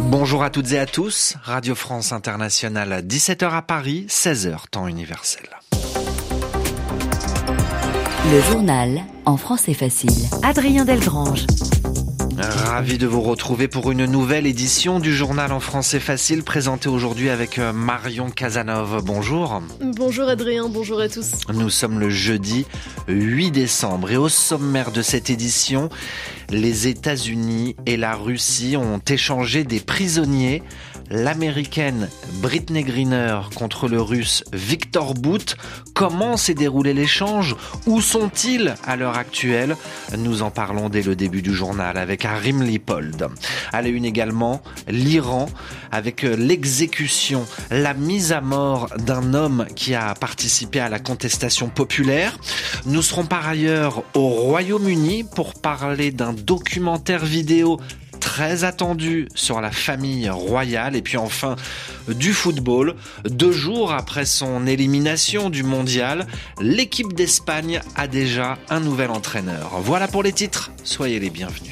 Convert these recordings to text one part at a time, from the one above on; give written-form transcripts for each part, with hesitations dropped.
Bonjour à toutes et à tous, Radio France Internationale, 17h à Paris, 16h temps universel. Le journal en français facile. Adrien Delgrange. Ravi de vous retrouver pour une nouvelle édition du journal en français facile, présenté aujourd'hui avec Marion Casanov. Bonjour. Bonjour Adrien, bonjour à tous. Nous sommes le jeudi 8 décembre et au sommaire de cette édition, les États-Unis et la Russie ont échangé des prisonniers. L'américaine Brittney Griner contre le russe Viktor Bout. Comment s'est déroulé l'échange? Où sont-ils à l'heure actuelle? Nous en parlons dès le début du journal avec Harim Lipold. À la une également, l'Iran avec l'exécution, la mise à mort d'un homme qui a participé à la contestation populaire. Nous serons par ailleurs au Royaume-Uni pour parler d'un documentaire vidéo très attendu sur la famille royale. Et puis enfin, du football. 2 jours après son élimination du mondial, l'équipe d'Espagne a déjà un nouvel entraîneur. Voilà pour les titres, soyez les bienvenus.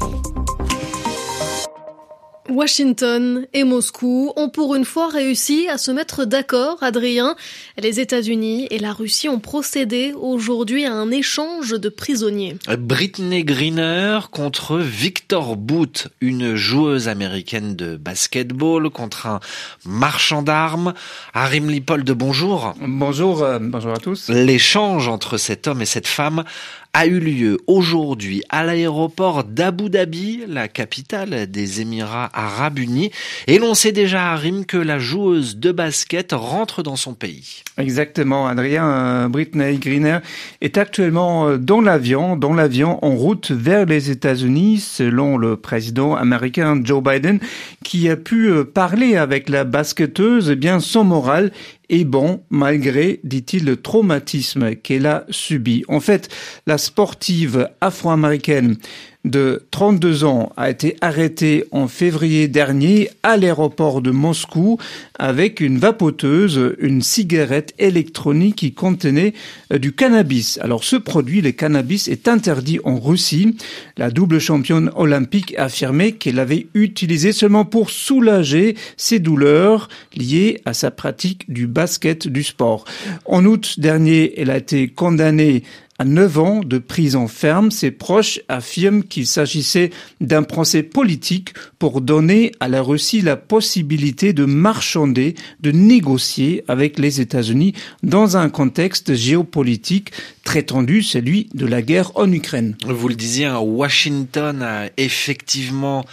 Washington et Moscou ont pour une fois réussi à se mettre d'accord, Adrien. Les États-Unis et la Russie ont procédé aujourd'hui à un échange de prisonniers. Brittney Griner contre Viktor Bout, une joueuse américaine de basketball contre un marchand d'armes. Harim Lipold, bonjour. Bonjour à tous. L'échange entre cet homme et cette femme a eu lieu aujourd'hui à l'aéroport d'Abu Dhabi, la capitale des Émirats Arabes Unis. Et l'on sait déjà, Harim, que la joueuse de basket rentre dans son pays. Exactement, Adrien. Brittney Griner est actuellement dans l'avion en route vers les États-Unis, selon le président américain Joe Biden, qui a pu parler avec la basketteuse. Eh bien, son moral est bon, malgré, dit-il, le traumatisme qu'elle a subi. En fait, la sportive afro-américaine de 32 ans a été arrêtée en février dernier à l'aéroport de Moscou avec une vapoteuse, une cigarette électronique qui contenait du cannabis. Alors ce produit, le cannabis, est interdit en Russie. La double championne olympique a affirmé qu'elle l'avait utilisé seulement pour soulager ses douleurs liées à sa pratique du basket, du sport. En août dernier, elle a été condamnée à 9 ans de prison ferme. Ses proches affirment qu'il s'agissait d'un procès politique pour donner à la Russie la possibilité de marchander, de négocier avec les États-Unis dans un contexte géopolitique très tendu, celui de la guerre en Ukraine. Vous le disiez, Washington a effectivement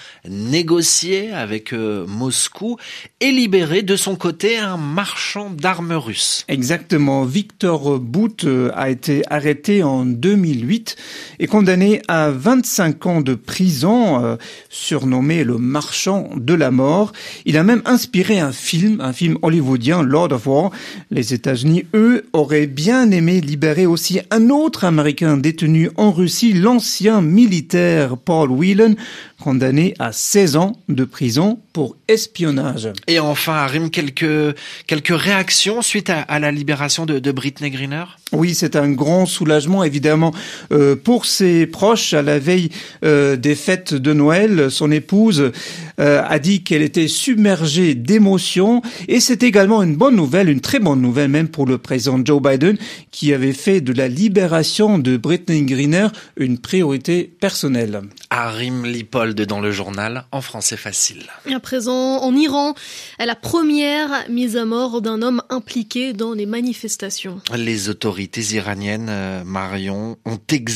négocié avec Moscou et libéré de son côté un marchand d'armes russe. Exactement. Viktor Bout a été arrêté en 2008 et condamné à 25 ans de prison, surnommé le marchand de la mort. Il a même inspiré un film hollywoodien, Lord of War. Les États-Unis, eux, auraient bien aimé libérer aussi un autre Américain détenu en Russie, l'ancien militaire Paul Whelan, condamné à 16 ans de prison pour espionnage. Et enfin, Harim, quelques réactions suite à la libération de Brittney Griner? Oui, c'est un grand soulagement, évidemment, pour ses proches. À la veille des fêtes de Noël, son épouse a dit qu'elle était submergée d'émotions. Et c'est également une bonne nouvelle, une très bonne nouvelle même pour le président Joe Biden, qui avait fait de la libération de Brittney Griner une priorité personnelle. Harim Lipold dans le journal en français facile. À présent, en Iran, la première mise à mort d'un homme impliqué dans les manifestations. Les autorités iraniennes, Marion, ont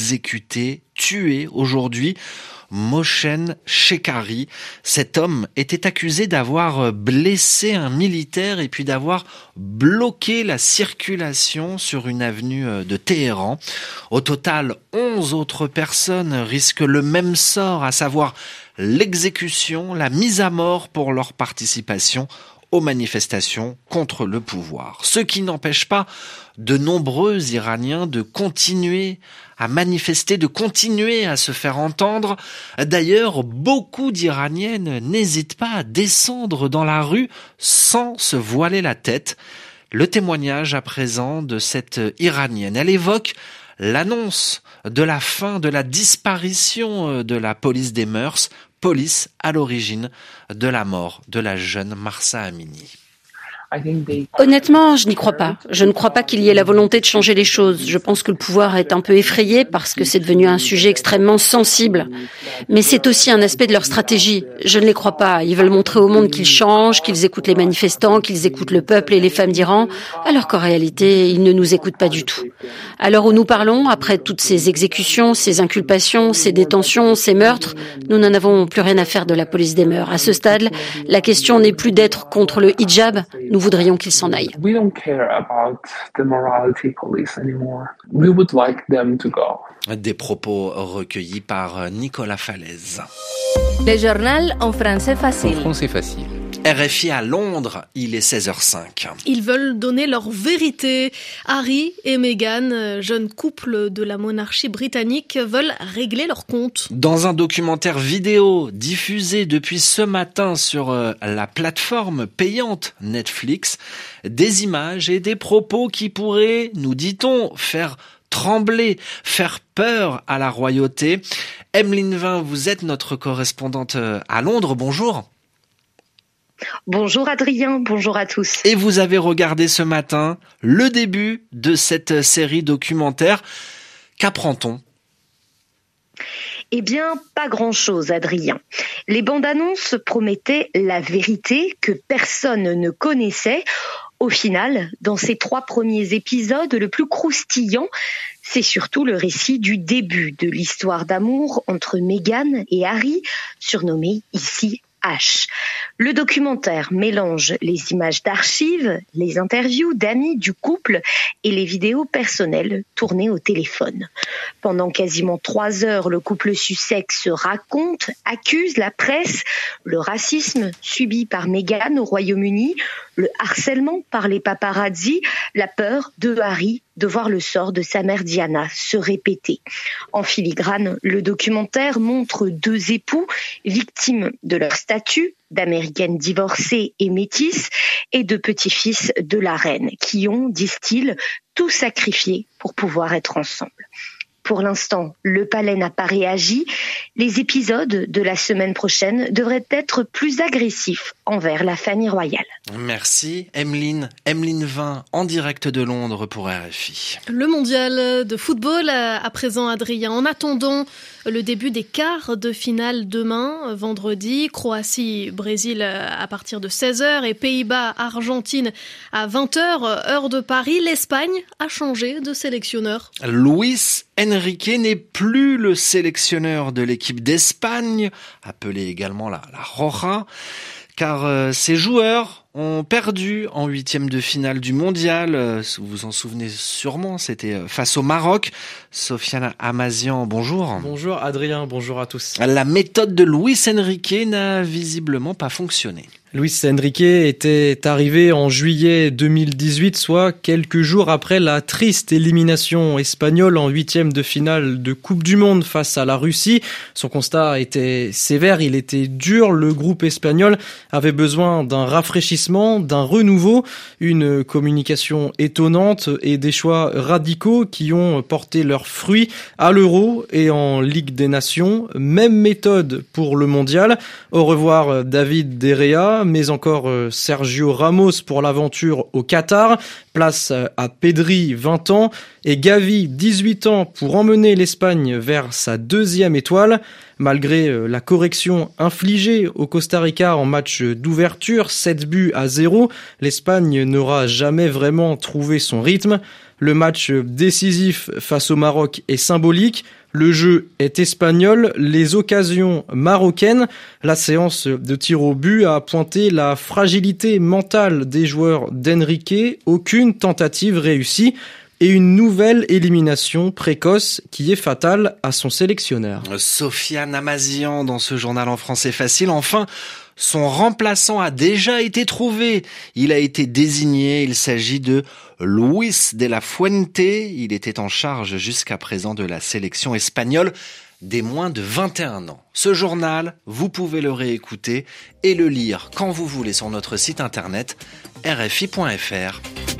tué aujourd'hui Mohsen Shekhari. Cet homme était accusé d'avoir blessé un militaire et puis d'avoir bloqué la circulation sur une avenue de Téhéran. Au total, 11 autres personnes risquent le même sort, à savoir l'exécution, la mise à mort pour leur participation aux manifestations contre le pouvoir. Ce qui n'empêche pas de nombreux Iraniens de continuer à manifester, de continuer à se faire entendre. D'ailleurs, beaucoup d'Iraniennes n'hésitent pas à descendre dans la rue sans se voiler la tête. Le témoignage à présent de cette Iranienne. Elle évoque l'annonce de la fin de la disparition de la police des mœurs police à l'origine de la mort de la jeune Mahsa Amini. Honnêtement, je n'y crois pas. Je ne crois pas qu'il y ait la volonté de changer les choses. Je pense que le pouvoir est un peu effrayé parce que c'est devenu un sujet extrêmement sensible. Mais c'est aussi un aspect de leur stratégie. Je ne les crois pas. Ils veulent montrer au monde qu'ils changent, qu'ils écoutent les manifestants, qu'ils écoutent le peuple et les femmes d'Iran, alors qu'en réalité, ils ne nous écoutent pas du tout. À l'heure où nous parlons, après toutes ces exécutions, ces inculpations, ces détentions, ces meurtres, nous n'en avons plus rien à faire de la police des mœurs. À ce stade, la question n'est plus d'être contre le hijab. Nous voudrions qu'ils s'en aillent. Des propos recueillis par Nicolas Falaise. Le journal en français facile. En français facile. RFI à Londres, il est 16h05. Ils veulent donner leur vérité. Harry et Meghan, jeunes couple de la monarchie britannique, veulent régler leur compte. Dans un documentaire vidéo diffusé depuis ce matin sur la plateforme payante Netflix, des images et des propos qui pourraient, nous dit-on, faire trembler, faire peur à la royauté. Emeline Vin, vous êtes notre correspondante à Londres, bonjour. Bonjour Adrien, bonjour à tous. Et vous avez regardé ce matin le début de cette série documentaire. Qu'apprend-on ? Eh bien, pas grand-chose, Adrien. Les bandes annonces promettaient la vérité que personne ne connaissait. Au final, dans ces 3 premiers épisodes, le plus croustillant, c'est surtout le récit du début de l'histoire d'amour entre Meghan et Harry, surnommé ici H. Le documentaire mélange les images d'archives, les interviews d'amis du couple et les vidéos personnelles tournées au téléphone. Pendant quasiment 3 heures, le couple Sussex raconte, accuse la presse, le racisme subi par Meghan au Royaume-Uni, le harcèlement par les paparazzi, la peur de Harry de voir le sort de sa mère Diana se répéter. En filigrane, le documentaire montre 2 époux victimes de leur statut d'américaine divorcée et métisse et de petits-fils de la reine qui ont, disent-ils, tout sacrifié pour pouvoir être ensemble. Pour l'instant, le palais n'a pas réagi. Les épisodes de la semaine prochaine devraient être plus agressifs envers la famille royale. Merci Emeline. Emeline Vin en direct de Londres pour RFI. Le mondial de football à présent, Adrien. En attendant le début des quarts de finale demain, vendredi, Croatie-Brésil à partir de 16h et Pays-Bas-Argentine à 20h, heure de Paris, l'Espagne a changé de sélectionneur. Luis Enrique n'est plus le sélectionneur de l'équipe d'Espagne, appelée également la Roja, car ses joueurs ont perdu en 8e de finale du mondial. Vous vous en souvenez sûrement, c'était face au Maroc. Sofiane Amazian, bonjour. Bonjour Adrien, bonjour à tous. La méthode de Luis Enrique n'a visiblement pas fonctionné. Luis Enrique était arrivé en juillet 2018, soit quelques jours après la triste élimination espagnole en 8e de finale de Coupe du Monde face à la Russie. Son constat était sévère, il était dur. Le groupe espagnol avait besoin d'un rafraîchissement, d'un renouveau, une communication étonnante et des choix radicaux qui ont porté leurs fruits à l'Euro et en Ligue des Nations. Même méthode pour le mondial. Au revoir David De Gea, mais encore Sergio Ramos pour l'aventure au Qatar. Place à Pedri, 20 ans, et Gavi, 18 ans, pour emmener l'Espagne vers sa 2e étoile. Malgré la correction infligée au Costa Rica en match d'ouverture, 7-0, l'Espagne n'aura jamais vraiment trouvé son rythme. Le match décisif face au Maroc est symbolique. Le jeu est espagnol, les occasions marocaines. La séance de tir au but a pointé la fragilité mentale des joueurs d'Enrique. Aucune tentative réussie. Et une nouvelle élimination précoce qui est fatale à son sélectionneur. Sofiane Amazian dans ce journal en français facile. Enfin, son remplaçant a déjà été trouvé. Il a été désigné. Il s'agit de Luis de la Fuente. Il était en charge jusqu'à présent de la sélection espagnole des moins de 21 ans. Ce journal, vous pouvez le réécouter et le lire quand vous voulez sur notre site internet rfi.fr.